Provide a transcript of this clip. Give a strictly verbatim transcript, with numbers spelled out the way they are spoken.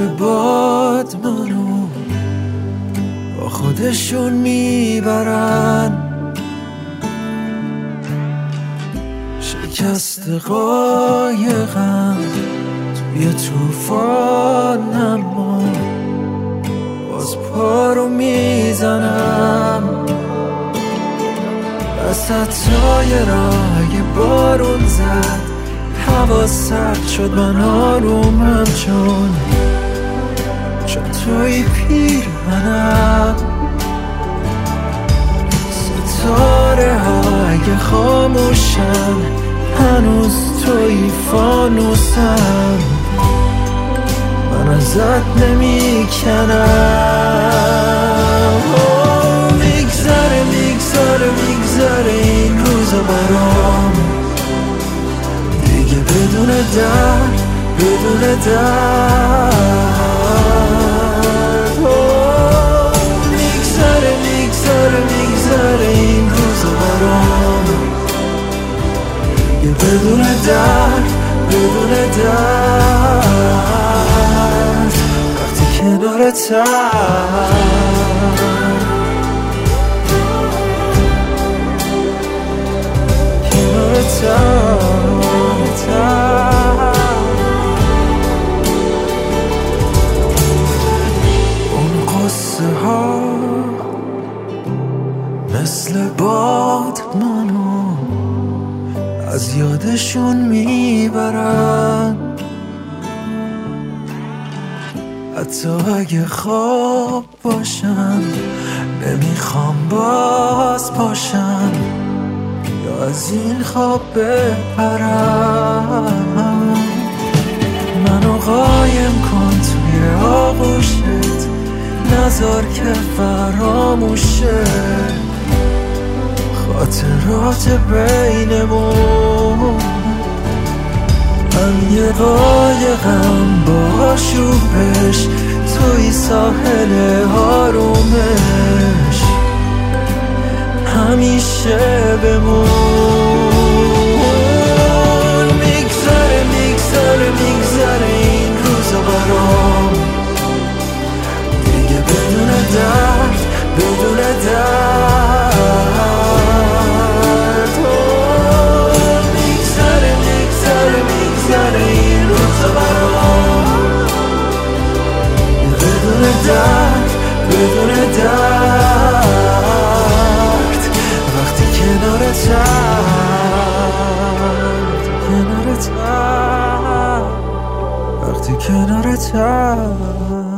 باد منو با خودشون میبرن، شکست قایقم توی توفان، اما باز پا رو میزنم وسط سایرای بارون زد. هوا سرد شد من آرومم چون چون توی پیرهنم. ستاره های خاموشن هنوز توی فانوسم، من ازت نمیکنم. میگذره میگذره میگذره این روزا برام، دیگه بدون درد بدون درد. میگذره میگذره میگذره این روزا برام، دیگه بدون درد بدون درد. وقتی کنارتم اون قصه ها مثل باد منو از یادشون میبرن، حتی اگه خواب باشن نمیخوام باز باشن یا از این خواب بپرم. منو قایم کن توی آغوشت، نذار که فراموشه خاطرات بینمون. من یه قایقم با آشوبش توی ساحل آرومش، همیشه بمون. میگذره میگذره میگذره این روزا برام، دیگه بدون درد بدون درد. میگذره میگذره میگذره این روزا برام، بدون درد بدون درد. وقتی کنارتم کنارتم وقتی کنارتم